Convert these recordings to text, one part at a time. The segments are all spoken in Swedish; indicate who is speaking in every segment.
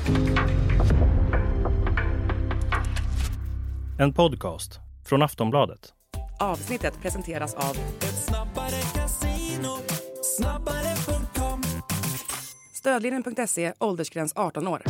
Speaker 1: 1. En podcast från Aftonbladet.
Speaker 2: Avsnittet presenteras av
Speaker 3: Snabbare Casino, snabbare.com.
Speaker 2: Stödlinjen.se, åldersgräns 18 år.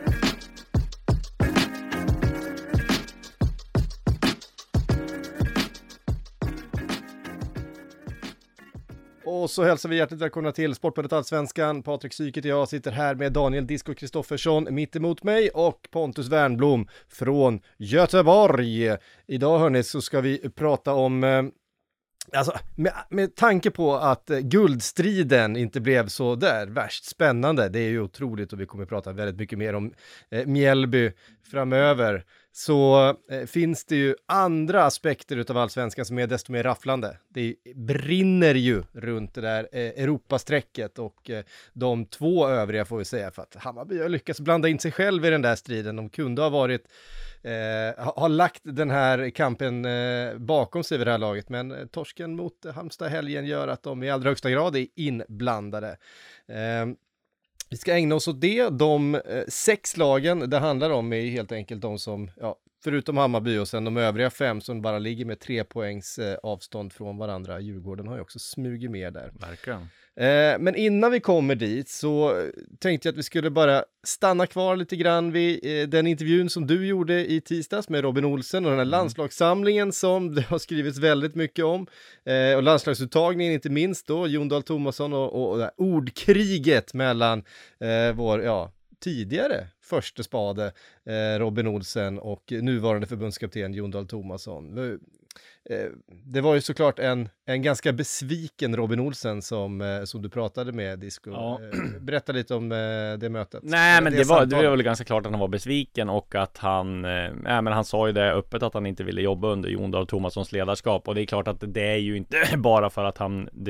Speaker 4: Och så hälsar vi hjärtligt välkomna till Sportbladet Allsvenskan. Patrik Syket och jag sitter här med Daniel Disco Kristoffersson mitt emot mig och Pontus Wernblom från Göteborg. Idag hörni så ska vi prata om, med tanke på att guldstriden inte blev så där värst spännande. Det är ju otroligt och vi kommer prata väldigt mycket mer om Mjällby framöver. Så finns det ju andra aspekter utav Allsvenskan som är desto mer rafflande. Det brinner ju runt det där Europasträcket och de två övriga får vi säga, för att Hammarby har lyckats blanda in sig själv i den där striden. De kunde ha varit, har lagt den här kampen bakom sig vid det här laget, men torsken mot Halmstad helgen gör att de i allra högsta grad är inblandade. Vi ska ägna oss åt det. De 6 lagen det handlar om är helt enkelt de som, förutom Hammarby och sen de övriga 5 som bara ligger med 3 poängs avstånd från varandra. Djurgården har ju också smugit med där.
Speaker 5: Verkligen.
Speaker 4: Men innan vi kommer dit så tänkte jag att vi skulle bara stanna kvar lite grann vid den intervjun som du gjorde i tisdags med Robin Olsen och den här landslagssamlingen som det har skrivits väldigt mycket om. Och landslagsuttagningen inte minst då, Jon Dahl Tomasson och det här ordkriget mellan vår tidigare första spade Robin Olsen och nuvarande förbundskapten Jon Dahl Tomasson. Det var ju såklart en ganska besviken Robin Olsen som du pratade med, Disco.
Speaker 5: Ja.
Speaker 4: Berätta lite om det mötet.
Speaker 5: Nej, men det var väl ganska klart att han var besviken och att han sa ju det öppet att han inte ville jobba under Jon Dahl Tomassons ledarskap, och det är klart att det är ju inte bara för att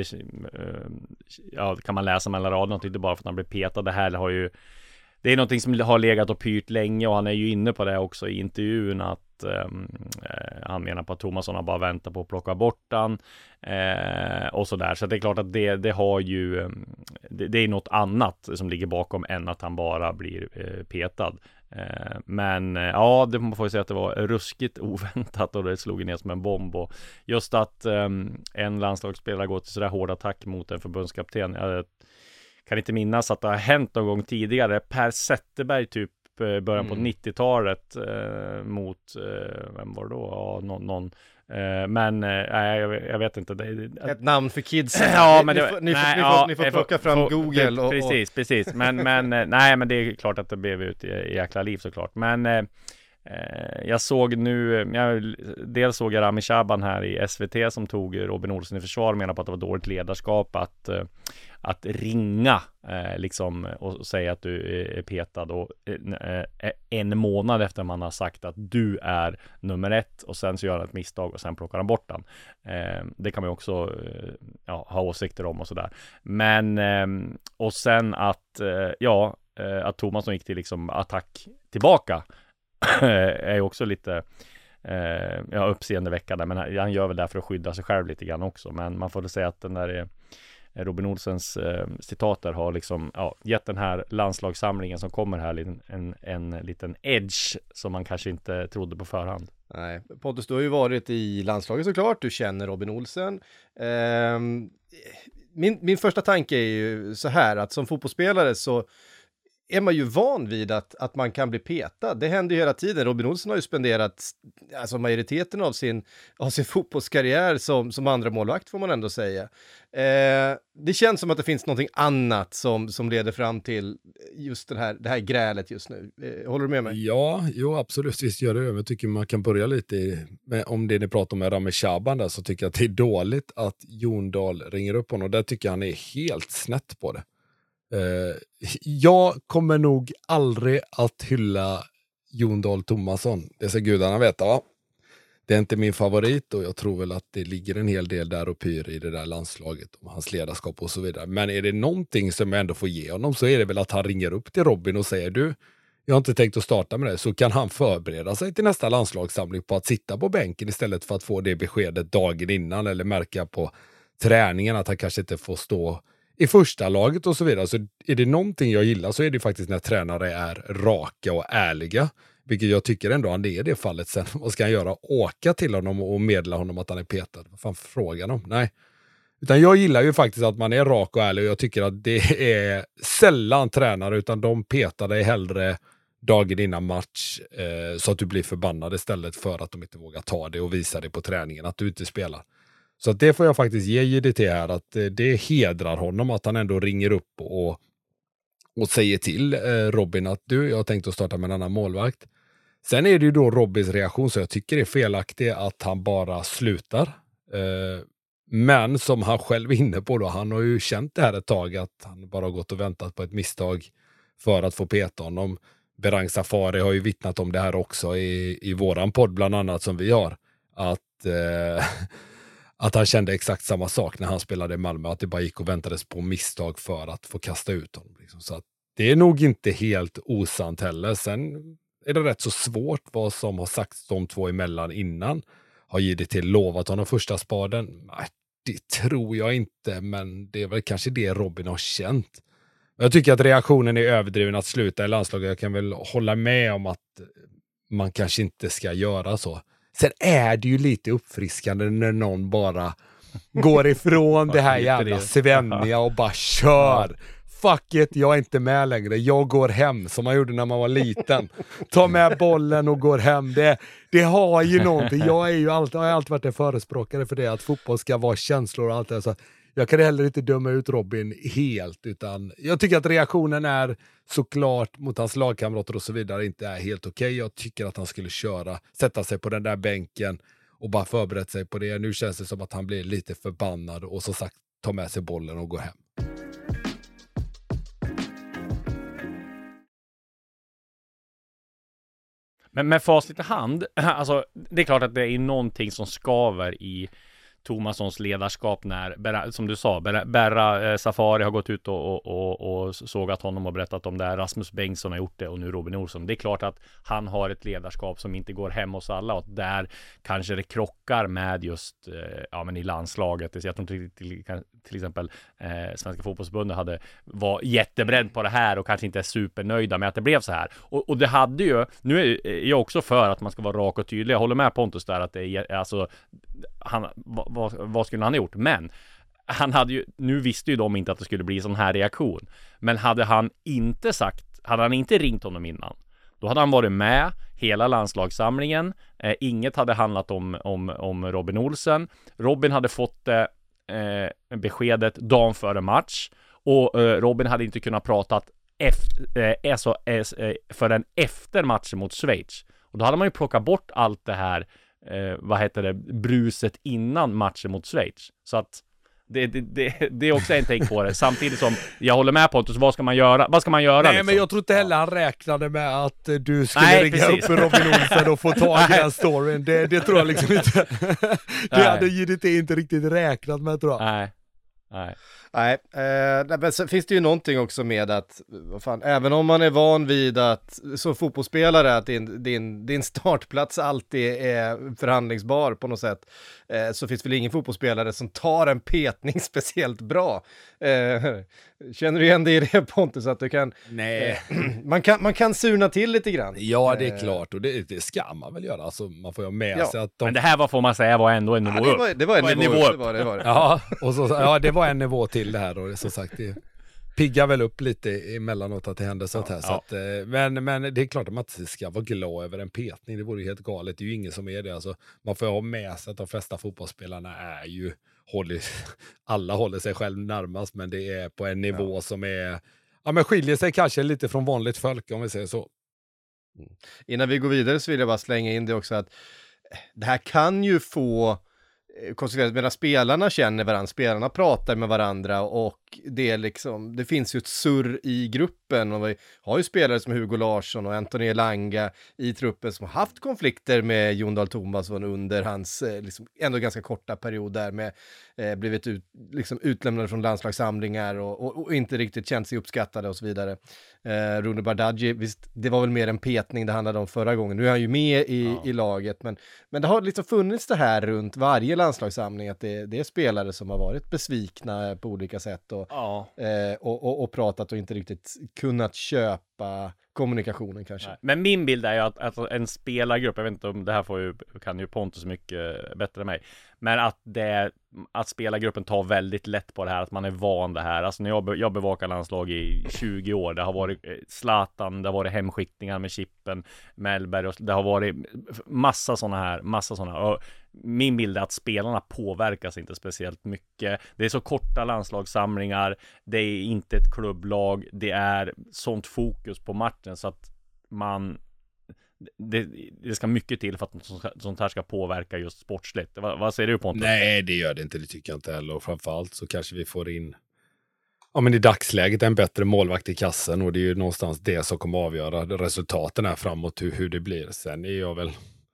Speaker 5: kan man läsa mellan raderna, inte bara för att han blev petad. Det är någonting som har legat och pyrt länge, och han är ju inne på det också i intervjun att han menar på att Tomasson har bara väntat på att plocka bort han och sådär. Så det är klart att det har ju det är något annat som ligger bakom än att han bara blir petad. Men det får jag säga att det var ruskigt oväntat och det slog ner som en bomb, och just att en landslagsspelare går till sådär hård attack mot en förbundskapten. Jag kan inte minnas att det har hänt någon gång tidigare. Per Zetterberg typ början på 90-talet mot vem var det då? Ja, någon men jag vet inte.
Speaker 4: Ett namn för kids.
Speaker 5: Ja, men
Speaker 4: ni får plocka fram Google och
Speaker 5: precis. Men nej, men det är klart att det blev ut i jäkla liv såklart. Men jag såg nu, dels såg jag Rami Shaban här i SVT som tog Robin Olsen i försvar och menar på att det var dåligt ledarskap att ringa liksom och säga att du är petad och en månad efter man har sagt att du är nummer 1 och sen så gör han ett misstag och sen plockar han bort den. Det kan man ju också ha åsikter om och sådär. Men och sen att Tomasson gick till liksom attack tillbaka är också lite uppseendeväckande, men han gör väl det för att skydda sig själv lite grann också. Men man får väl säga att den där Robin Olsens citater har liksom gett den här landslagssamlingen som kommer här en liten edge som man kanske inte trodde på förhand.
Speaker 4: Nej, Pontus, du har ju varit i landslaget såklart, du känner Robin Olsen. Min första tanke är ju så här, att som fotbollsspelare så är man ju van vid att man kan bli petad. Det händer ju hela tiden. Robin Olsen har ju spenderat majoriteten av sin fotbollskarriär som andra målvakt, får man ändå säga. Det känns som att det finns någonting annat som leder fram till just det här grälet just nu. Håller du med mig?
Speaker 6: Ja, absolut. Visst gör det. Jag tycker man kan börja lite om det ni pratar om med Rami Shaban där, så tycker jag att det är dåligt att Jon Dahl ringer upp honom. Där tycker jag han är helt snett på det. Jag kommer nog aldrig att hylla Jon Dahl Tomasson. Det ska gudarna veta, va? Det är inte min favorit och jag tror väl att det ligger en hel del där och pyr i det där landslaget om hans ledarskap och så vidare. Men är det någonting som jag ändå får ge honom, så är det väl att han ringer upp till Robin och säger: du, jag har inte tänkt att starta med det. Så kan han förbereda sig till nästa landslagssamling på att sitta på bänken istället för att få det beskedet dagen innan, eller märka på träningen att han kanske inte får stå i första laget och så vidare. Så är det någonting jag gillar så är det faktiskt när tränare är raka och ärliga. Vilket jag tycker ändå han är i det fallet. Sen vad ska han göra? Åka till honom och meddela honom att han är petad? Vad fan frågar de? Nej. Utan jag gillar ju faktiskt att man är rak och ärlig och jag tycker att det är sällan tränare utan de petar dig hellre dagen innan match så att du blir förbannad istället för att de inte vågar ta det och visa det på träningen att du inte spelar. Så att det får jag faktiskt ge JDT här att det hedrar honom att han ändå ringer upp och säger till Robin att jag har tänkt att starta med en annan målvakt. Sen är det ju då Robins reaktion så jag tycker det är felaktigt att han bara slutar. Men som han själv är inne på då, han har ju känt det här ett tag att han bara har gått och väntat på ett misstag för att få peta honom. Berang Safari har ju vittnat om det här också i våran podd bland annat som vi har. Att han kände exakt samma sak när han spelade i Malmö. Att det bara gick och väntades på misstag för att få kasta ut honom. Liksom. Så att det är nog inte helt osant heller. Sen är det rätt så svårt vad som har sagts de två emellan innan. Har JDT lovat honom första spaden? Nej, det tror jag inte. Men det är väl kanske det Robin har känt. Jag tycker att reaktionen är överdriven att sluta i landslaget. Jag kan väl hålla med om att man kanske inte ska göra så. Sen är det ju lite uppfriskande när någon bara går ifrån det här jävla svenniga och bara kör. Fuck it, jag är inte med längre. Jag går hem som man gjorde när man var liten. Ta med bollen och går hem. Det har ju någonting. Jag har alltid varit en förespråkare för det. Att fotboll ska vara känslor och allt det. Så jag kan heller inte döma ut Robin helt. Utan jag tycker att reaktionen är såklart mot hans lagkamrater och så vidare inte är helt okej. Jag tycker att han skulle sätta sig på den där bänken och bara förberett sig på det. Nu känns det som att han blir lite förbannad och så sagt ta med sig bollen och gå hem.
Speaker 5: Men med facit i hand, alltså det är klart att det är någonting som skaver i Tomassons ledarskap när, som du sa, Berra Safari har gått ut och sågat honom och berättat om det här. Rasmus Bengtsson har gjort det och nu Robin Olsson. Det är klart att han har ett ledarskap som inte går hem hos alla och där kanske det krockar med just men i landslaget. Jag tror inte till exempel Svenska fotbollsförbundet var jätteberedd på det här och kanske inte är supernöjda med att det blev så här. Och det hade ju, nu är jag också för att man ska vara rak och tydlig. Jag håller med Pontus där att det är, alltså vad skulle han ha gjort? Men han hade ju, nu visste ju de inte att det skulle bli sån här reaktion. Men hade han inte ringt honom innan, då hade han varit med hela landslagssamlingen. Inget hade handlat om Robin Olsen. Robin hade fått beskedet dagen före match och Robin hade inte kunnat prata förrän efter matchen mot Schweiz. Och då hade man ju plockat bort allt det här bruset innan matchen mot Schweiz. Så att det är också en take på det. Samtidigt som jag håller med på att vad ska man göra? Nej,
Speaker 6: liksom? Men jag tror inte heller han räknade med att du skulle ringa upp Robin Olsen och få tag i den storyn. Det tror jag liksom inte. Det hade JDT inte riktigt räknat med, tror jag.
Speaker 4: Nej, men så finns det ju någonting också med att även om man är van vid att som fotbollsspelare att din startplats alltid är förhandlingsbar på något sätt, så finns väl ingen fotbollsspelare som tar en petning speciellt bra. Känner du igen det i det, Pontus, att du kan... Nej. Man kan surna till lite grann.
Speaker 6: Ja, det är klart, och det ska man väl göra. Alltså, man får ju med sig att
Speaker 5: Men det här får man säga var ändå en nivå upp.
Speaker 4: Det var en nivå upp. Det var.
Speaker 6: Ja, och det var en nivå till det här, och som sagt, det piggar väl upp lite emellanåt att det händer sånt här. Så att, men det är klart att man inte ska vara glad över en petning. Det vore ju helt galet. Det är ju ingen som är det. Alltså, man får ha med sig att de flesta fotbollsspelarna är ju alla håller sig själv närmast, men det är på en nivå som är men skiljer sig kanske lite från vanligt folk, om vi säger så.
Speaker 4: Innan vi går vidare så vill jag bara slänga in det också att det här kan ju få konsekvenser medan spelarna känner varandra, spelarna pratar med varandra och det finns ju ett surr i gruppen, och vi har ju spelare som Hugo Larsson och Anthony Elanga i truppen som har haft konflikter med Jon Dahl Tomasson under hans ändå ganska korta period där med blivit utlämnade från landslagssamlingar och inte riktigt känt sig uppskattade och så vidare. Rune Bardghji, visst, det var väl mer en petning det handlade om förra gången. Nu är han ju med i laget, men det har funnits det här runt varje landslagssamling att det är spelare som har varit besvikna på olika sätt, och och pratat och inte riktigt kunnat köpa kommunikationen kanske.
Speaker 5: Nej. Men min bild är ju att en spelargrupp, jag vet inte om det här kan ju Pontus mycket bättre än mig, men att spelargruppen tar väldigt lätt på det här, att man är van det här. Alltså när jag bevakar landslag i 20 år, det har varit Zlatan, det har varit hemskickningar med Chippen, Mellberg, och det har varit massa sådana här. Och min bild är att spelarna påverkas inte speciellt mycket. Det är så korta landslagssamlingar, det är inte ett klubblag, det är sånt fokus på matchen så att det ska mycket till för att sånt här ska påverka just sportsligt. Vad säger du på det?
Speaker 6: Nej, det gör det inte, det tycker jag inte heller. Och framförallt så kanske vi får in men i dagsläget en bättre målvakt i kassen, och det är ju någonstans det som kommer avgöra resultaten här framåt, hur det blir. Sen är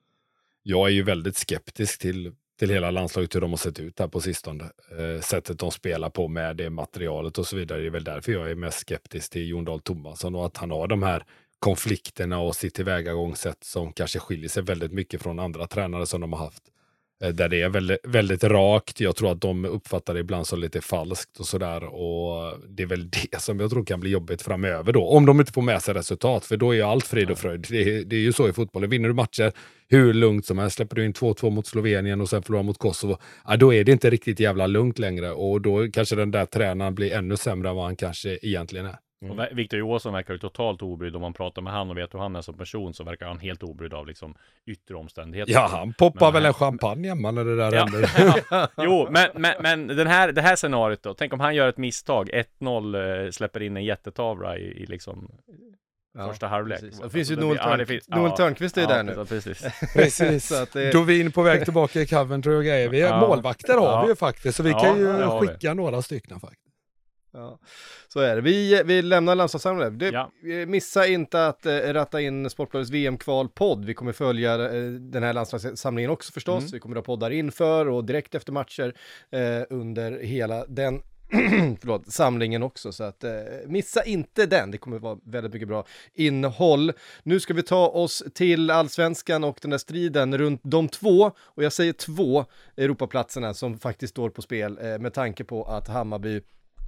Speaker 6: jag är ju väldigt skeptisk till hela landslaget, hur de har sett ut här på sistone. Sättet de spelar på med det materialet och så vidare. Det är väl därför jag är mest skeptisk till Jon Dahl Tomasson, och att han har de här konflikterna och sitt tillvägagångssätt som kanske skiljer sig väldigt mycket från andra tränare som de har haft. Där det är väldigt, väldigt rakt. Jag tror att de uppfattar det ibland som lite falskt och sådär. Och det är väl det som jag tror kan bli jobbigt framöver då. Om de inte får med sig resultat. För då är ju allt frid och fröjd. Det är ju så i fotbollen. Vinner du matcher hur lugnt som helst. Släpper du in 2-2 mot Slovenien och sen förlorar mot Kosovo. Ja, då är det inte riktigt jävla lugnt längre. Och då kanske den där tränaren blir ännu sämre än vad han kanske egentligen är.
Speaker 5: Och Victor Johansson verkar ju totalt obrydd. Om man pratar med han och vet hur han är som person, så verkar han helt obrydd av liksom yttre omständigheter.
Speaker 6: Ja, han poppar väl en champagne hemma när det där händer.
Speaker 5: Jo, men det här scenariot då. Tänk om han gör ett misstag. 1-0 släpper in en jättetavla i liksom första halvlek.
Speaker 4: Det finns ju Noel Törnqvist är där nu.
Speaker 6: Precis. Så att då är vi in på väg tillbaka i Coventry och grejer. Vi är målvakter har vi ju faktiskt. Så vi kan ju skicka några stycken faktiskt.
Speaker 4: Ja, så är det. Vi lämnar landslagssamlingen. Missa inte att ratta in Sportbladets VM-kval-podd. Vi kommer följa den här landslagssamlingen också förstås. Vi kommer att ha poddar inför och direkt efter matcher under hela den samlingen också. Så att missa inte den. Det kommer vara väldigt mycket bra innehåll. Nu ska vi ta oss till Allsvenskan och den där striden runt de 2, och jag säger 2 Europaplatserna som faktiskt står på spel med tanke på att Hammarby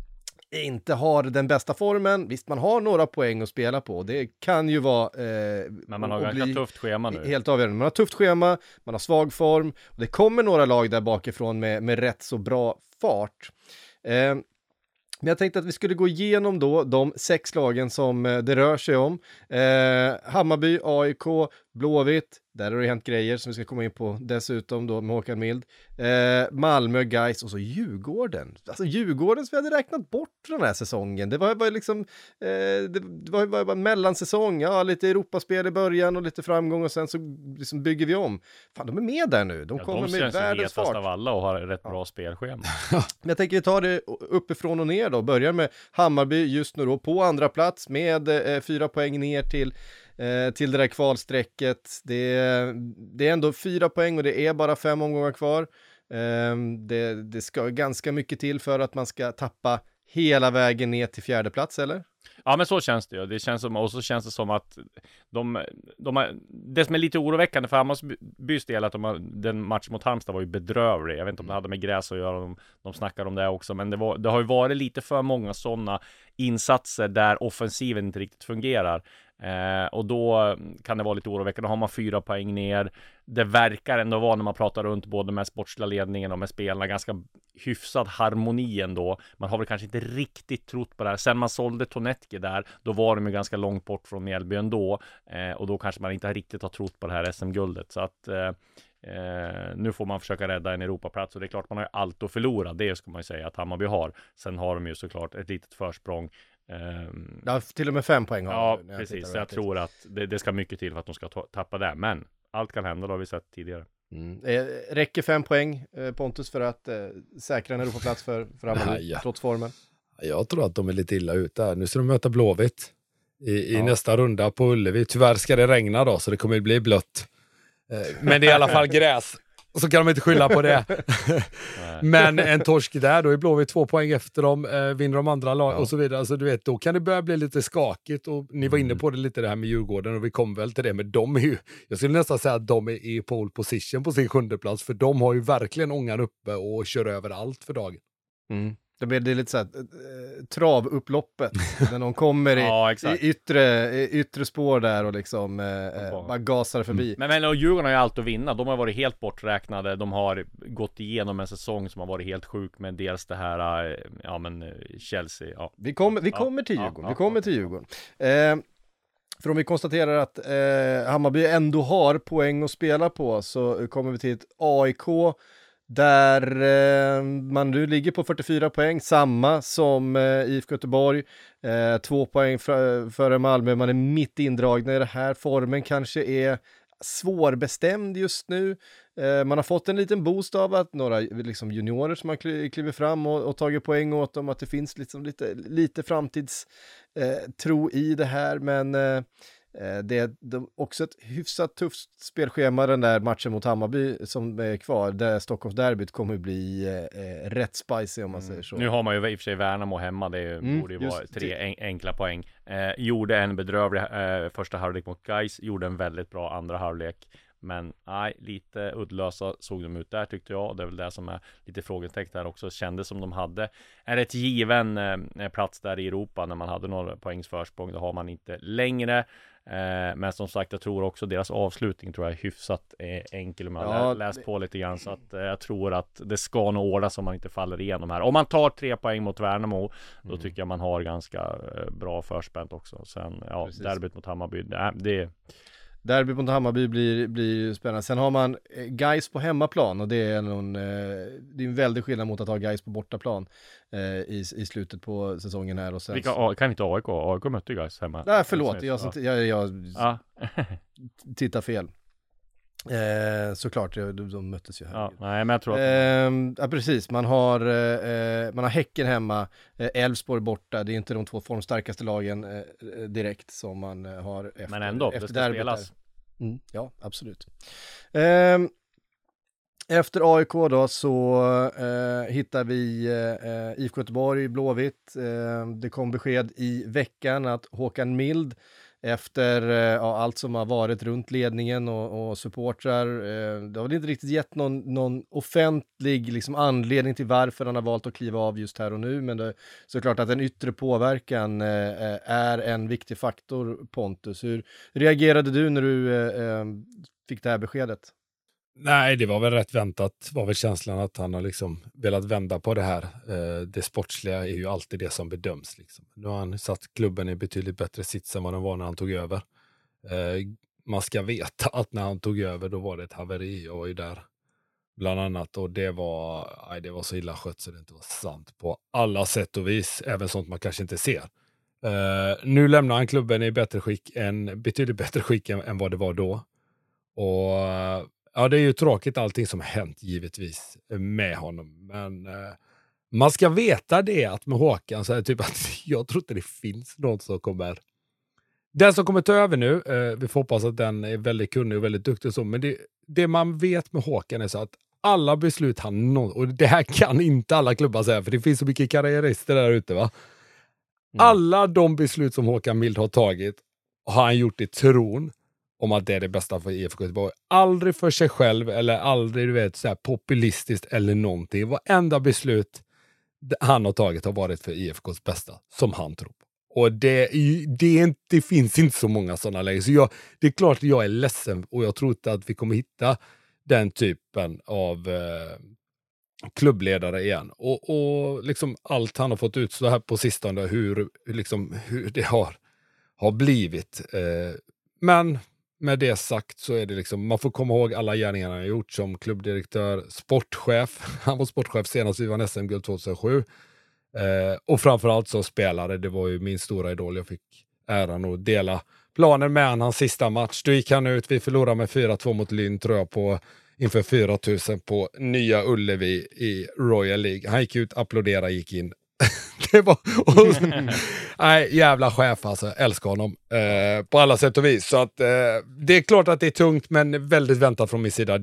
Speaker 4: inte har den bästa formen. Visst, man har några poäng att spela på. Det kan ju vara
Speaker 5: men man har ganska tufft schema nu.
Speaker 4: Helt avgörande. Man har tufft schema, man har svag form, och det kommer några lag där bakifrån med rätt så bra fart. Men jag tänkte att vi skulle gå igenom då de 6 lagen som det rör sig om. Hammarby, AIK, Blåvitt. Där har det hänt grejer som vi ska komma in på dessutom då med Håkan Mild. Malmö, Gais och så Djurgården. Alltså Djurgården som vi hade räknat bort den här säsongen. Det var liksom det var bara en mellansäsong. Ja, lite Europaspel i början och lite framgång och sen så liksom bygger vi om. Fan, de är med där nu. De kommer med världens fart.
Speaker 5: Av alla och har rätt bra spelschema.
Speaker 4: Men jag tänker vi tar det uppifrån och ner då. Börjar med Hammarby just nu då på andra plats med 4 poäng ner till det där kvalsträcket. Det är ändå 4 poäng och det är bara 5 omgångar kvar. Det ska ganska mycket till för att man ska tappa hela vägen ner till 4:e plats, eller?
Speaker 5: Ja, men så känns det ju. Det känns som, och så känns det som att det som är lite oroväckande för Hammarbys del, att den match mot Halmstad var ju bedrövlig. Jag vet inte om det hade med gräs att göra, de snackar om det också, men det har ju varit lite för många sådana insatser där offensiven inte riktigt fungerar. Och då kan det vara lite oroväckande. Då har man 4 poäng ner. Det verkar ändå vara, när man pratar runt både med sportsliga ledningen och med spelarna, ganska hyfsad harmoni ändå. Man har väl kanske inte riktigt trott på det här. Sen man sålde Tonetki där, då var de ju ganska långt bort från Mjällby ändå. Och då kanske man inte riktigt har trott på det här SM-guldet. Så att nu får man försöka rädda en Europaplats, och det är klart man har ju allt att förlora. Det ska man ju säga att Hammarby har. Sen har de ju såklart ett litet försprång.
Speaker 4: Ja, till och med 5 poäng har
Speaker 5: ja, precis. Så jag tror att det ska mycket till för att de ska tappa det. Men allt kan hända, det har vi sett tidigare.
Speaker 4: Räcker 5 poäng, Pontus, för att säkra en Europaplats för Hammarby, trots formen?
Speaker 6: Jag tror att de är lite illa ute här. Nu ska de möta Blåvitt i nästa runda på Ullevi. Tyvärr ska det regna då, så det kommer bli blött. Men det är i alla fall gräs. Och så kan de inte skylla på det. Men en torsk där, då är Blåvitt 2 poäng efter dem, vinner de andra lag och så vidare. Alltså, du vet, då kan det börja bli lite skakigt. Och ni var inne på det lite, det här med Djurgården, och vi kom väl till det. Men de är ju, jag skulle nästan säga att de är i pole position på sin 7:e plats. För de har ju verkligen ångan uppe och kör över allt för dagen.
Speaker 4: Det är lite så här travupploppet när de kommer i yttre spår där och liksom bara gasar förbi.
Speaker 5: Men och Djurgården har ju allt att vinna. De har varit helt borträknade. De har gått igenom en säsong som har varit helt sjuk med dels det här Chelsea. Ja.
Speaker 4: Vi kommer till Djurgården. Vi kommer till Djurgården. För om vi konstaterar att Hammarby ändå har poäng att spela på, så kommer vi till ett AIK där man nu ligger på 44 poäng, samma som IFK Göteborg, 2 poäng före Malmö. Man är mitt indragna i det här. Formen kanske är svårbestämd just nu. Man har fått en liten boost av att några liksom junior som har klivit fram och tagit poäng åt dem, att det finns liksom lite framtidstro i det här, men det är också ett hyfsat tufft spelschema, den där matchen mot Hammarby som är kvar, där Stockholmsderbyt kommer bli rätt spicy om man säger så.
Speaker 5: Nu har man ju i och för sig Värnamo hemma, det borde ju vara 3 enkla poäng. Gjorde en bedrövlig första halvlek mot Gais, gjorde en väldigt bra andra halvlek. Men nej, lite uddlösa såg de ut där tyckte jag. Det är väl det som är lite frågetecken där också. Kändes som de hade ett given plats där i Europa när man hade några poängs försprång. Det har man inte längre. Men som sagt, jag tror också deras avslutning tror jag är hyfsat enkel. Man har läst på lite grann, så att jag tror att det ska nog ordnas om man inte faller igenom här. Om man tar 3 poäng mot Värnamo, då tycker jag man har ganska bra förspänt också. Sen, derbyt mot Hammarby,
Speaker 4: Derby mot Hammarby blir spännande. Sen har man Gais på hemmaplan, och det är en väldig skillnad mot att ha Gais på bortaplan i slutet på säsongen här. Och sen
Speaker 5: kan inte AIK mötte Gais hemma.
Speaker 4: Nej, förlåt. Jag tittar fel. Såklart, de möttes ju här.
Speaker 5: Ja, nej, men jag tror att
Speaker 4: ja, precis. Man har Häcken hemma, Elfsborg borta. Det är inte de 2 formstarkaste lagen direkt som man har efter. Men ändå, det ska spelas. Ja, absolut. Efter AIK då så hittar vi IFK Göteborg, Blåvitt. Det kom besked i veckan att Håkan Mild, efter allt som har varit runt ledningen och supportrar, det har väl inte riktigt gett någon offentlig liksom anledning till varför han har valt att kliva av just här och nu, men det är såklart att en yttre påverkan är en viktig faktor. Pontus, hur reagerade du när du fick det här beskedet?
Speaker 6: Nej, det var väl rätt väntat, var väl känslan att han har liksom velat vända på det här. Det sportsliga är ju alltid det som bedöms liksom. Nu har han satt klubben i betydligt bättre sits än vad den var när han tog över. Man ska veta att när han tog över då var det ett haveri, och var ju där bland annat, och det var så illa skött så det inte var sant på alla sätt och vis, även sånt man kanske inte ser. Nu lämnar han klubben i betydligt bättre skick än vad det var då, och ja, det är ju tråkigt allting som har hänt givetvis med honom. Men man ska veta det att med Håkan så är det typ att jag tror inte det finns någon som kommer. Den som kommer ta över nu, vi får hoppas att den är väldigt kunnig och väldigt duktig och så. Men det man vet med Håkan är så att alla beslut och det här kan inte alla klubbar säga, för det finns så mycket karriärister där ute, va? Alla de beslut som Håkan Mild har tagit har han gjort i tron om att det är det bästa för IFK Göteborg. Aldrig för sig själv eller aldrig, du vet, så här populistiskt eller någonting. Varenda beslut han har tagit har varit för IFKs bästa, som han tror på. Och det finns inte så många sådana lägen. Så det är klart att jag är ledsen, och jag tror inte att vi kommer hitta den typen av klubbledare igen. Och liksom allt han har fått ut så här på sistone, hur det har blivit. Men med det sagt så är det liksom, man får komma ihåg alla gärningar han har gjort som klubbdirektör, sportchef. Han var sportchef senast vi var SM-guld 2007. Och framförallt som spelare, det var ju min stora idol. Jag fick äran att dela planen med hans sista match. Då gick han ut, vi förlorade med 4-2 mot Lynn, tror jag, inför 4000 på Nya Ullevi i Royal League. Han gick ut, applåderade, gick in. Det var nej, jävla chef alltså, älskar honom på alla sätt och vis. Så att det är klart att det är tungt, men väldigt väntat från min sida.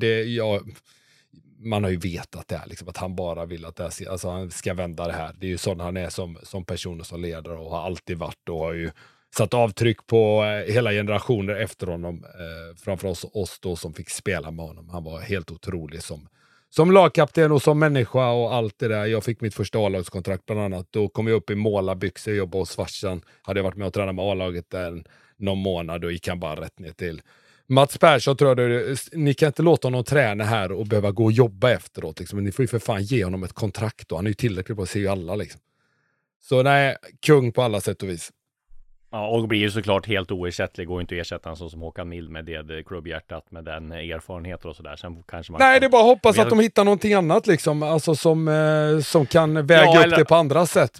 Speaker 6: Man har ju vetat det här, liksom, att han bara vill att han ska vända det här. Det är ju sån han är som person och som ledare, och har alltid varit, och har ju satt avtryck på hela generationer efter honom, framför oss då som fick spela med honom. Han var helt otrolig som lagkapten och som människa och allt det där. Jag fick mitt första A-lagskontrakt bland annat. Då kom jag upp i målarbyxor, jobbade hos farsan. Hade jag varit med och tränat med A-laget där någon månad, då gick han bara rätt ner till Mats Persson. Tror jag ni kan inte låta honom träna här och behöva gå och jobba efteråt. Liksom. Men ni får ju för fan ge honom ett kontrakt då. Han är ju tillräckligt på att se ju alla liksom. Så nej, kung på alla sätt och vis.
Speaker 5: Ja, och blir ju såklart helt oersättlig. Går inte att ersätta en sån som Håkan Mild med det klubbhjärtat, med den erfarenheten och sådär. Sen kanske man
Speaker 6: nej, det är bara att hoppas att de hittar någonting annat liksom. Alltså som kan väga upp det på andra sätt.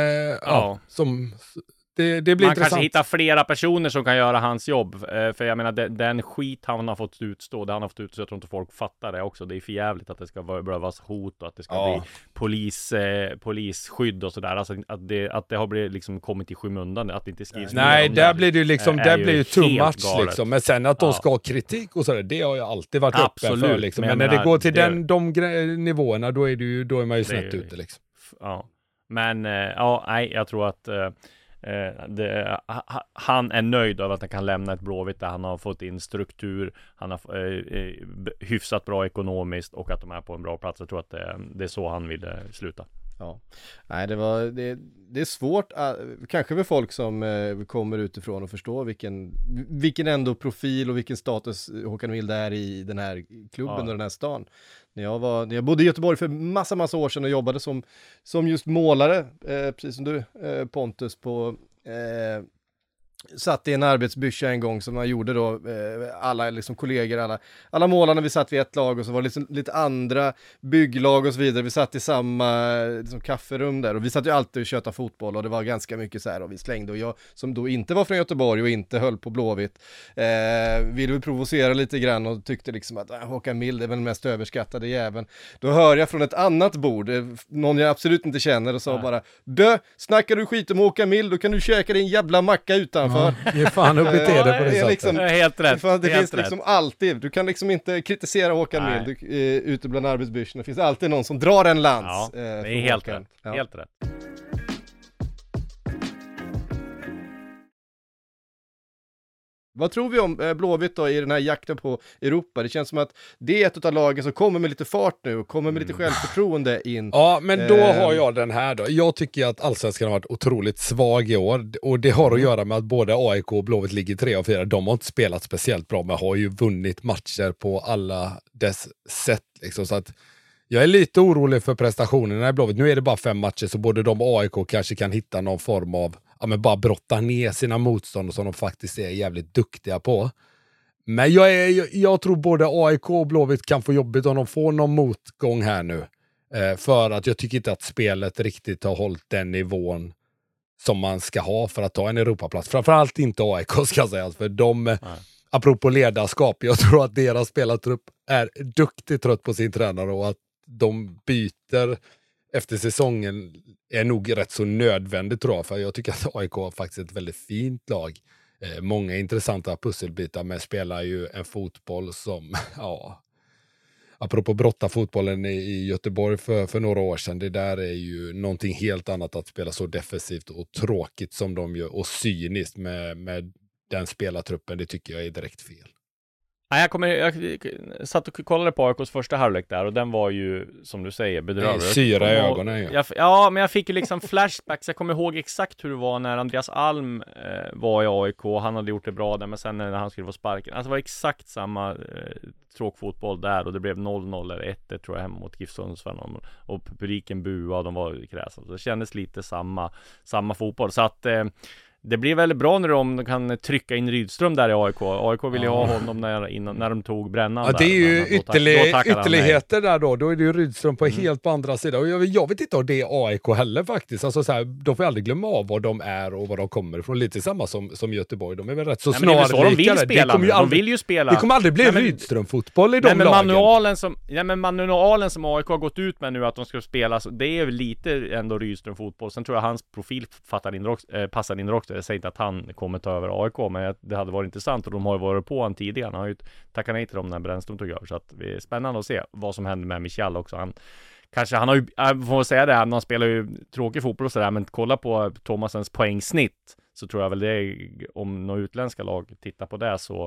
Speaker 6: Det blir
Speaker 5: man
Speaker 6: intressant.
Speaker 5: kanske hittar flera personer som kan göra hans jobb. För jag menar, den skit han har fått utstå, det han har fått utstå, jag tror inte folk fattar det också. Det är för jävligt att det ska behövas hot och att det ska bli polisskydd och sådär. Alltså att det har blivit liksom kommit i skymundan, att det inte skrivs.
Speaker 6: Nej, där blir det ju liksom, där blir ju too much liksom. Men sen att de ska ha kritik och sådär, det har jag alltid varit öppen för liksom. Men när det går till de nivåerna, då är man ju snett ute liksom.
Speaker 5: Ja. Men jag tror att han är nöjd över att han kan lämna ett Blåvitt där han har fått in struktur, han har hyfsat bra ekonomiskt och att de är på en bra plats. Jag tror att det är så han vill sluta.
Speaker 4: Ja, nej det är svårt kanske för folk som kommer utifrån och förstår vilken ändå profil och vilken status Håkan Mild är i den här klubben och den här stan. När jag bodde i Göteborg för massa år sedan och jobbade som just målare, precis som du Pontus, på satt i en arbetsbyrsa en gång som man gjorde då, alla liksom kollegor, alla målarna, vi satt vid ett lag och så var det liksom lite andra bygglag och så vidare, vi satt i samma liksom, kafferum där och vi satt ju alltid och köta fotboll och det var ganska mycket så här och vi slängde och jag som då inte var från Göteborg och inte höll på Blåvitt ville provocera lite grann och tyckte liksom att Håkan Mild är väl den mest överskattade jäveln. Då hör jag från ett annat bord, någon jag absolut inte känner och sa bara, snackar du skit om Håkan Mild, då kan du käka din jävla macka utanför.
Speaker 6: Det är fan upp i det på det sättet.
Speaker 4: Liksom,
Speaker 5: helt rätt.
Speaker 4: Det finns liksom alltid, du kan liksom inte kritisera Håkan Mild ute bland arbetsbyrsen. Det finns alltid någon som drar en lans.
Speaker 5: Det är helt rätt. Ja. Helt rätt.
Speaker 4: Vad tror vi om Blåvitt då i den här jakten på Europa? Det känns som att det är ett av lagen som kommer med lite fart nu och kommer med lite självförtroende in.
Speaker 6: Ja, men då har jag den här då. Jag tycker att Allsvenskan har varit otroligt svag i år och det har att göra med att både AIK och Blåvitt ligger 3 och 4. De har inte spelat speciellt bra men har ju vunnit matcher på alla dess sätt liksom, så att jag är lite orolig för prestationerna i Blåvitt. Nu är det bara 5 matcher så både de och AIK kanske kan hitta någon form av men bara brotta ner sina motstånd som de faktiskt är jävligt duktiga på. Men jag tror både AIK och Blåvitt kan få jobbigt om de får någon motgång här nu. För att jag tycker inte att spelet riktigt har hållit den nivån som man ska ha för att ta en Europaplats. Framförallt inte AIK ska sägas. För apropå ledarskap, jag tror att deras spelartrupp är duktigt trött på sin tränare och att de byter efter säsongen är nog rätt så nödvändigt tror jag, för jag tycker att AIK har faktiskt ett väldigt fint lag. Många intressanta pusselbitar, men spelar ju en fotboll som, apropå brotta fotbollen i Göteborg för några år sedan, det där är ju någonting helt annat att spela så defensivt och tråkigt som de gör och cyniskt med den spelartruppen, det tycker jag är direkt fel.
Speaker 5: Jag satt och kollade på AIKs första halvlek där och den var ju, som du säger, bedrövlig.
Speaker 6: Syra i ögonen.
Speaker 5: Men jag fick ju liksom flashbacks. Jag kommer ihåg exakt hur det var när Andreas Alm var i AIK. Han hade gjort det bra där, men sen när han skulle få sparken. Alltså det var exakt samma tråkfotboll där och det blev 0-0 eller 1 tror jag hemma mot GIF Sundsvall och publiken buade och de var kräsna. Så det kändes lite samma fotboll. Så att det blir väldigt bra när de kan trycka in Rydström där i AIK. AIK vill ju ha honom när de tog brännan.
Speaker 6: Ja, det är ju ytterligheter där då. Då är det ju Rydström på helt på andra sidan. Och jag vet inte om det är AIK heller faktiskt. Alltså så här, de får aldrig glömma av vad de är och vad de kommer ifrån. Lite samma som Göteborg. De är väl rätt så snarlika.
Speaker 5: De vill ju spela.
Speaker 6: Det kommer aldrig bli Rydström-fotboll i de lagen.
Speaker 5: Manualen som AIK har gått ut med nu att de ska spela, det är ju lite ändå Rydström-fotboll. Sen tror jag hans profil passar in också. Jag säger inte att han kommer ta över AIK, men det hade varit intressant och de har ju varit på han tidigare. Han har ju tackat nej till dem när Brännström tog över, så att det är spännande att se vad som händer med Michel också. Han har ju, jag får säga det, han spelar ju tråkig fotboll och sådär, men kolla på Thomasens poängsnitt så tror jag väl det är, om några utländska lag tittar på det så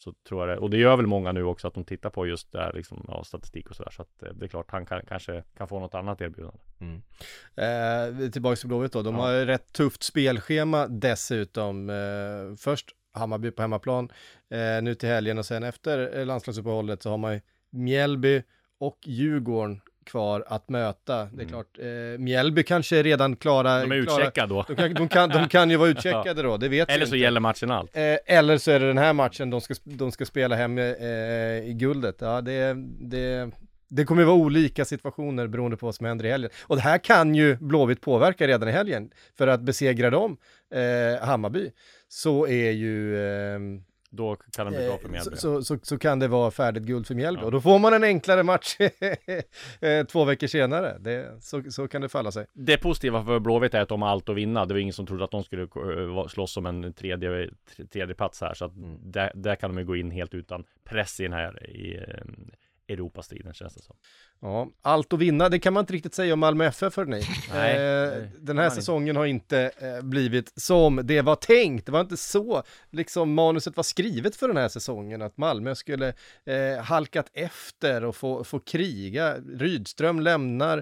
Speaker 5: så tror jag det. Och det gör väl många nu också att de tittar på just där liksom, statistik och sådär. Så att det är klart han kanske kan få något annat erbjudande.
Speaker 4: Tillbaka till Blåvitt då. De har ju rätt tufft spelschema dessutom. Först Hammarby på hemmaplan. Nu till helgen och sen efter landslagsuppehållet så har man ju Mjällby och Djurgården kvar att möta. Det är klart, Mjällby kanske är redan klara.
Speaker 5: De är utcheckade då.
Speaker 4: De kan ju vara utcheckade då, det vet vi
Speaker 5: eller så
Speaker 4: inte.
Speaker 5: Gäller matchen allt.
Speaker 4: Eller så är det den här matchen de ska spela hem i guldet. Ja, det kommer vara olika situationer beroende på vad som händer i helgen. Och det här kan ju Blåvitt påverka redan i helgen. För att besegra dem, Hammarby, så är ju...
Speaker 5: Då kan det bli bra för Mjällby.
Speaker 4: Så kan det vara färdigt guld för Mjällby. Och då får man en enklare match 2 veckor senare. Så kan det falla sig.
Speaker 5: Det positiva för Blåvitt är att de har allt att vinna. Det var ingen som trodde att de skulle slåss om en tredje plats här. Så att där kan de ju gå in helt utan press i den här Europastriden, känns det som.
Speaker 4: Ja, allt att vinna, det kan man inte riktigt säga om Malmö FF för nej. Den här säsongen har inte blivit som det var tänkt. Det var inte så liksom manuset var skrivet för den här säsongen, att Malmö skulle halkat efter och få kriga. Rydström lämnar.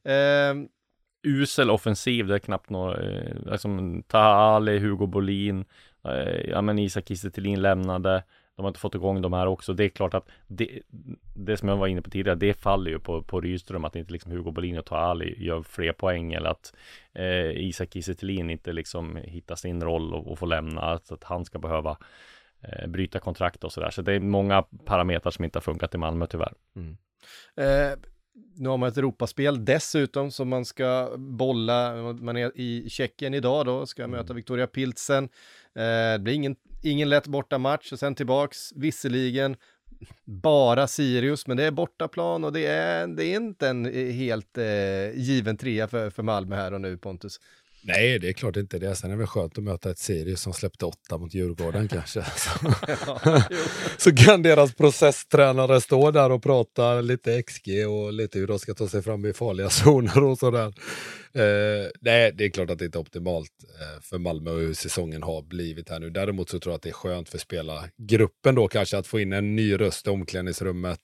Speaker 5: Usel offensiv, det är knappt något, liksom Tahali, Hugo Bolin, Isak Kiese Thelin lämnade. De har inte fått igång de här också. Det är klart att det som jag var inne på tidigare, det faller ju på Rydström, att inte liksom Hugo Bolin och Tahali gör fler poäng, eller att Isak Kiese Thelin inte liksom hittar sin roll och får lämna, så att han ska behöva bryta kontrakt och sådär. Så det är många parametrar som inte har funkat i Malmö tyvärr.
Speaker 4: Nu har man ett Europaspel dessutom som man ska bolla. Man är i Tjeckien idag då, ska möta Viktoria Pilsen. Det blir ingen lätt borta match, och sen tillbaks, visserligen bara Sirius, men det är bortaplan och det är inte en helt given trea för Malmö här och nu, Pontus.
Speaker 6: Nej, det är klart inte det. Sen är det väl skönt att möta ett Sirius som släppte 8 mot Djurgården kanske. Så kan deras processtränare stå där och prata lite XG och lite hur de ska ta sig fram i farliga zoner och sådär. Nej, det är klart att det inte är optimalt för Malmö och hur säsongen har blivit här nu. Däremot så tror jag att det är skönt för spelargruppen då kanske att få in en ny röst i omklädningsrummet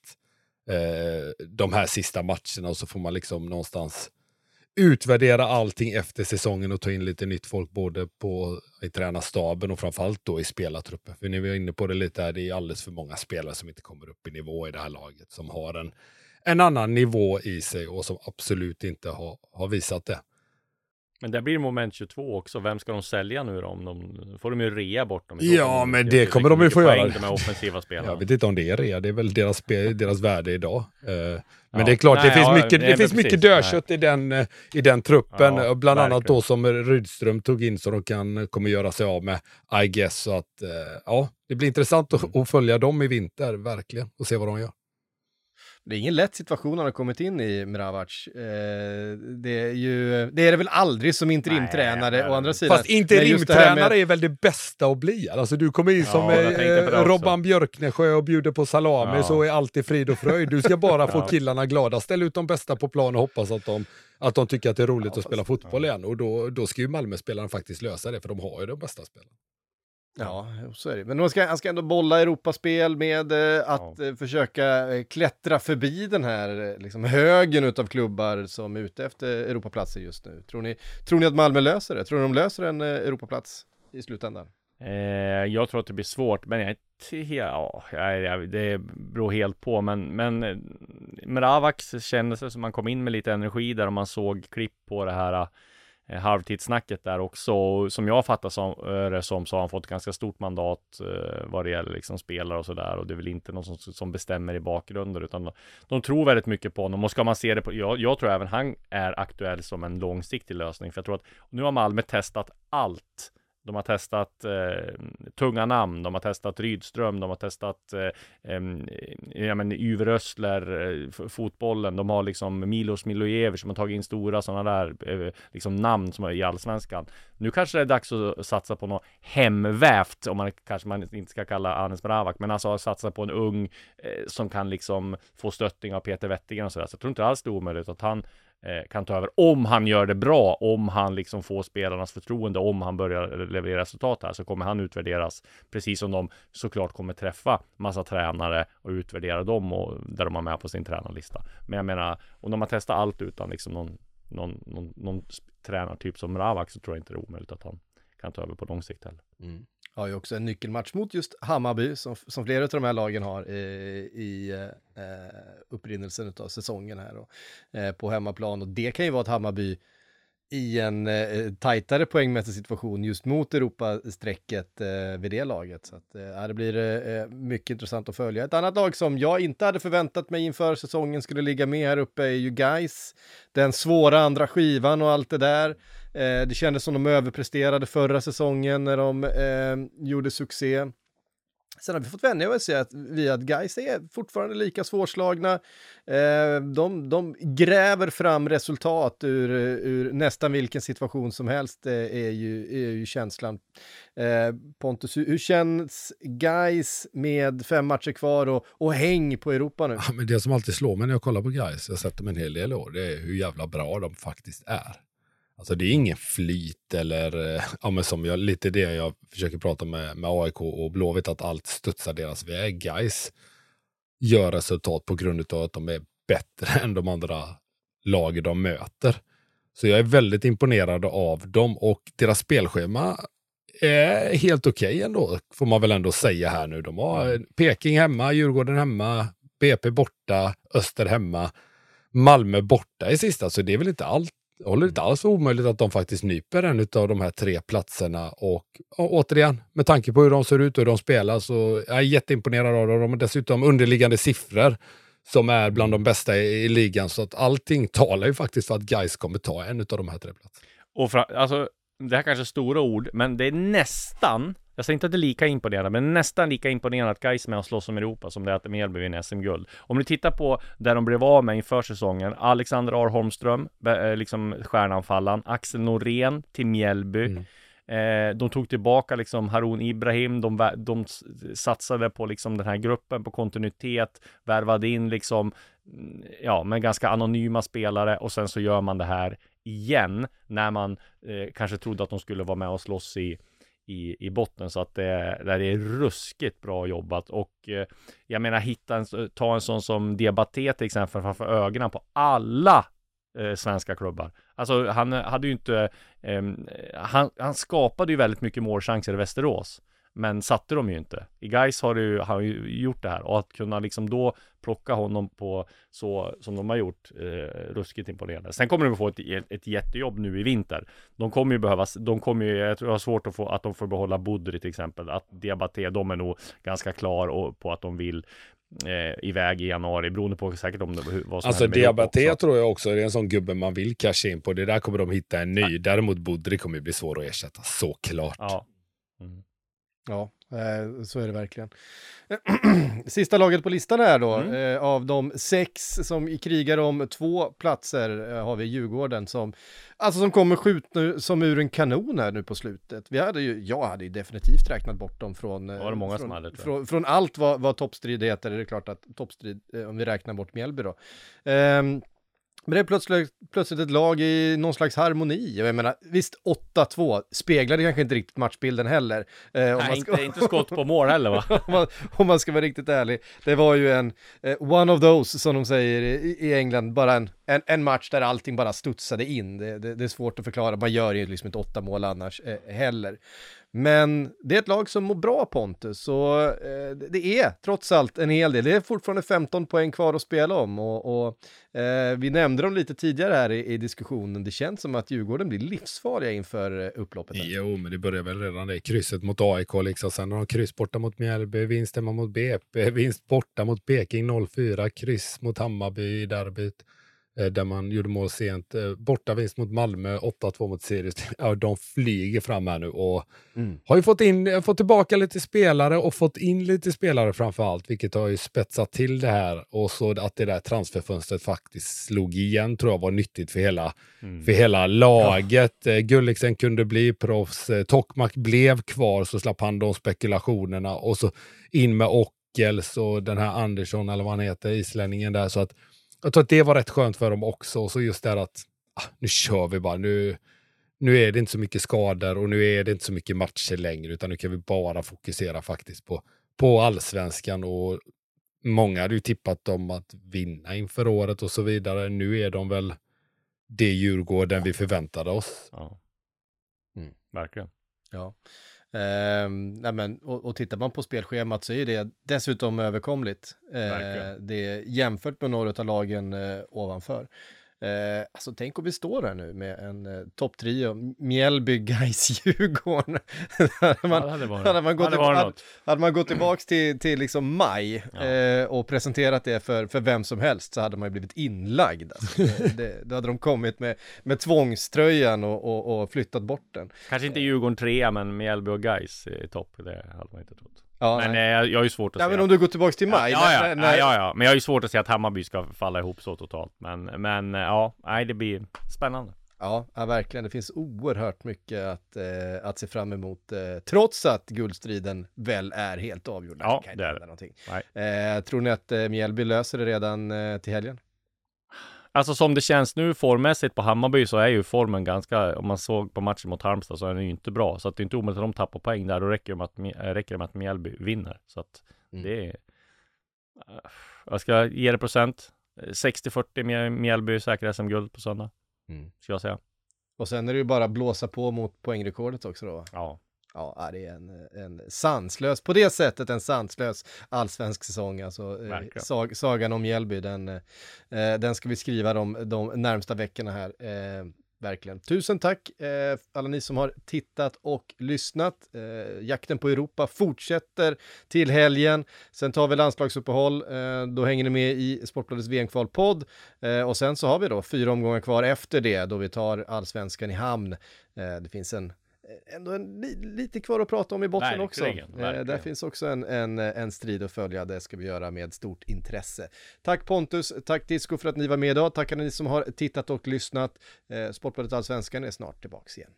Speaker 6: de här sista matcherna, och så får man liksom någonstans utvärdera allting efter säsongen och ta in lite nytt folk både i tränarstaben och framförallt då i spelartruppen. För ni var inne på det lite här, det är alldeles för många spelare som inte kommer upp i nivå i det här laget, som har en annan nivå i sig och som absolut inte har visat det.
Speaker 5: Men det blir moment 22 också. Vem ska de sälja nu då? Om får de ju rea bort dem.
Speaker 6: Ja, men det kommer de ju få göra.
Speaker 5: De här offensiva spelarna.
Speaker 6: Jag vet inte om det är rea. Det är väl deras värde idag. Men det är klart, det finns mycket dödkött i den truppen.
Speaker 5: Ja,
Speaker 6: bland annat då som Rydström tog in, så de kommer göra sig av med, I guess. Så att, det blir intressant att följa dem i vinter, verkligen. Och se vad de gör.
Speaker 4: Det är ingen lätt situation han har kommit in i, Mravac. Det är det väl aldrig som interimtränare, å andra sidan.
Speaker 6: Fast interimtränare är väl det bästa att bli. Alltså du kommer in som Robban Björknesjö och bjuder på salami, så är alltid frid och fröjd. Du ska bara få killarna glada. Ställ ut de bästa på plan och hoppas att de tycker att det är roligt att spela fotboll igen. Och då ska ju Malmö-spelarna faktiskt lösa det, för de har ju de bästa spelarna.
Speaker 4: Ja, så är det. Men han ska ändå bolla Europaspel med att försöka klättra förbi den här liksom, högen utav klubbar som är ute efter Europaplatser just nu. Tror ni att Malmö löser det? Tror ni de löser en Europaplats i slutändan?
Speaker 5: Jag tror att det blir svårt, men det beror helt på. Men Mravac kändes det som man kom in med lite energi där, och man såg klipp på det här halvtidssnacket där också, och som jag fattar som så har han fått ganska stort mandat vad det gäller liksom spelare och sådär, och det är väl inte någon som bestämmer i bakgrunden, utan de tror väldigt mycket på honom. Och ska man se det på, jag tror även han är aktuell som en långsiktig lösning, för jag tror att nu har Malmö testat allt. De har testat tunga namn, de har testat Rydström, de har testat Uwe Rössler, fotbollen, de har liksom Milos Milojevic som har tagit in stora sådana där liksom namn som är i allsvenskan. Nu kanske det är dags att satsa på något hemvävt, om man inte ska kalla Anis Mravac, men alltså satsa på en ung som kan liksom få stöttning av Peter Wettigen och sådär. Så jag tror inte alls det är omöjligt att han kan ta över. Om han gör det bra, om han liksom får spelarnas förtroende, om han börjar leverera resultat här, så kommer han utvärderas, precis som de såklart kommer träffa massa tränare och utvärdera dem och där de har med på sin tränarlista. Men jag menar, om de har testat allt utan liksom någon tränartyp som Mravak, så tror jag inte det är omöjligt att han kan ta över på lång sikt heller.
Speaker 4: Har ju också en nyckelmatch mot just Hammarby som flera av de här lagen har i upprinnelsen av säsongen här och, på hemmaplan, och det kan ju vara att Hammarby i en tajtare poängmässig situation just mot Europasträcket vid det laget. Så att, det blir mycket intressant att följa. Ett annat lag som jag inte hade förväntat mig inför säsongen skulle ligga med här uppe är ju Gais. Den svåra andra skivan och allt det där. Det kändes som de överpresterade förra säsongen när de gjorde succé. Sen har vi fått vänja oss att Gais är fortfarande lika svårslagna. De gräver fram resultat ur nästan vilken situation som helst, är ju känslan. Pontus, hur känns Gais med 5 matcher kvar och häng på Europa nu?
Speaker 6: Ja, men det som alltid slår mig när jag kollar på Gais, jag har sett dem en hel del år, det är hur jävla bra de faktiskt är. Alltså det är ingen flyt eller, ja men som lite det jag försöker prata med AIK och Blåvitt, att allt studsar deras väg. Gais gör resultat på grund av att de är bättre än de andra lagen de möter. Så jag är väldigt imponerad av dem, och deras spelschema är helt okej ändå, får man väl ändå säga här nu. De har Peking hemma, Djurgården hemma, BP borta, Öster hemma, Malmö borta i sista, så det är väl inte allt. Det håller inte alls omöjligt att de faktiskt nyper en av de här 3 platserna, och återigen, med tanke på hur de ser ut och hur de spelar, så jag är jätteimponerad av dem. De har dessutom underliggande siffror som är bland de bästa i ligan, så att allting talar ju faktiskt för att Gais kommer ta en av de här 3 platserna.
Speaker 5: Och alltså, det här kanske är stora ord, men det är nästan, jag säger inte att det är lika imponerande, men nästan lika imponerande att Gais med att slåss om Europa som det är att Mjällby vinner SM-guld. Om ni tittar på där de blev av med inför säsongen, Alexander A. Holmström, liksom stjärnanfallan, Axel Norén till Mjällby. De tog tillbaka liksom Harun Ibrahim, de satsade på liksom den här gruppen, på kontinuitet, värvade in liksom, ja, med ganska anonyma spelare, och sen så gör man det här igen när man kanske trodde att de skulle vara med och slåss i botten, så att det är ruskigt bra jobbat. Och jag menar, ta en sån som Diabaté till exempel framför ögonen på alla svenska klubbar. Alltså han hade ju inte han skapade ju väldigt mycket målchanser i Västerås, men satte de ju inte. I Gais har han ju gjort det här, och att kunna liksom då plocka honom på så som de har gjort, ruskigt imponerande. Sen kommer de få ett jättejobb nu i vinter. Jag tror det är svårt att de får behålla Budri till exempel. Att Diabaté, de är nog ganska klar på att de vill iväg i januari, beroende på säkert om vad som
Speaker 6: alltså Diabaté tror jag också är en sån gubbe man vill casha in på. Det där kommer de hitta en ny. Däremot Budri kommer bli svår att ersätta, såklart.
Speaker 5: Ja.
Speaker 4: Ja, så är det verkligen. Sista laget på listan här då, av de 6 som krigar om 2 platser, har vi Djurgården som kommer skjuta som ur en kanon här nu på slutet. Jag hade ju definitivt räknat bort dem från allt vad toppstrid heter. Det är klart att toppstrid, om vi räknar bort Mjällby då. Men det är plötsligt ett lag i någon slags harmoni. Jag menar, visst 8-2 speglade kanske inte riktigt matchbilden heller.
Speaker 5: Inte skott på mål heller, va?
Speaker 4: om man ska vara riktigt ärlig. Det var ju en one of those, som de säger i England. Bara en match där allting bara studsade in. Det är svårt att förklara. Man gör ju liksom inte 8 mål annars heller. Men det är ett lag som mår bra, Pontus, så det är trots allt en hel del. Det är fortfarande 15 poäng kvar att spela om, och vi nämnde dem lite tidigare här i diskussionen. Det känns som att Djurgården blir livsfarliga inför upploppet här.
Speaker 6: Jo, men det börjar väl redan det. Krysset mot AIK liksom, sen har de kryss borta mot Mjällby, vinst hemma mot BP, vinst borta mot Peking 0-4, kryss mot Hammarby i derbyt. Där man gjorde mål sent, borta vinst mot Malmö, 8-2 mot Sirius. Ja, de flyger fram här nu och har ju fått tillbaka lite spelare och fått in lite spelare framförallt, vilket har ju spetsat till det här, och så att det där transferfönstret faktiskt slog igen tror jag var nyttigt för hela laget. Ja. Gulliksen kunde bli proffs, Tokmak blev kvar, så slapp han de spekulationerna, och så in med Ockels och den här Andersson eller vad han heter, islänningen där, så att Jag tror att det var rätt skönt för dem också. Och så just det att nu kör vi bara. Nu är det inte så mycket skador och nu är det inte så mycket matcher längre, utan nu kan vi bara fokusera faktiskt på allsvenskan. Och många hade ju tippat dem att vinna inför året och så vidare. Nu är de väl det Djurgården vi förväntade oss.
Speaker 5: Ja. Verkligen.
Speaker 4: Ja. Och tittar man på spelschemat så är det dessutom överkomligt. Det är jämfört med några av lagen ovanför. Alltså tänk om vi står här nu med en topptrio, Mjällby, Gais, Djurgården. Hade man gått tillbaks till liksom maj och presenterat det för vem som helst, så hade man ju blivit inlagd. Alltså, då hade de kommit med tvångströjan och flyttat bort den.
Speaker 5: Kanske inte Djurgården 3, men Mjällby och Gais i topp, det hade man inte trott.
Speaker 4: Ja,
Speaker 5: men jag har ju svårt att se.
Speaker 4: Men om du går tillbaks till maj.
Speaker 5: Ja. Men jag har ju svårt att se att Hammarby ska falla ihop så totalt. Men det blir spännande.
Speaker 4: Ja, verkligen. Det finns oerhört mycket att se fram emot. Trots att guldstriden väl är helt avgjord.
Speaker 5: Ja, det är
Speaker 4: det. Tror ni att Mjällby löser det redan till helgen?
Speaker 5: Alltså som det känns nu formmässigt på Hammarby, så är ju formen ganska, om man såg på matchen mot Halmstad, så är den ju inte bra. Så att det är inte omöjligt att de tappar poäng där. Då räcker det med att Mjällby vinner. Så att det är... Jag ska ge det procent. 60-40 Mjällby säkrar SM-guld på söndag. Ska jag säga.
Speaker 4: Och sen är det ju bara blåsa på mot poängrekordet också då.
Speaker 5: Ja.
Speaker 4: Ja, det är en sanslös, på det sättet en sanslös allsvensk säsong. Alltså, sagan om Mjällby, den ska vi skriva de närmsta veckorna här. Verkligen. Tusen tack alla ni som har tittat och lyssnat. Jakten på Europa fortsätter till helgen. Sen tar vi landslagsuppehåll. Då hänger ni med i Sportbladets VM-kvalpodd. Och sen så har vi då 4 omgångar kvar efter det, då vi tar allsvenskan i hamn. Det finns ändå lite kvar att prata om i botten också. Där finns också en strid att följa. Det ska vi göra med stort intresse. Tack Pontus, tack Disco för att ni var med idag. Tack alla ni som har tittat och lyssnat. Sportbladet Allsvenskan är snart tillbaka igen.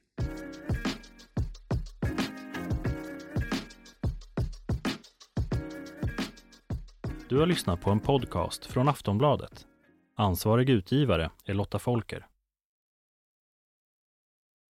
Speaker 1: Du har lyssnat på en podcast från Aftonbladet. Ansvarig utgivare är Lotta Folker.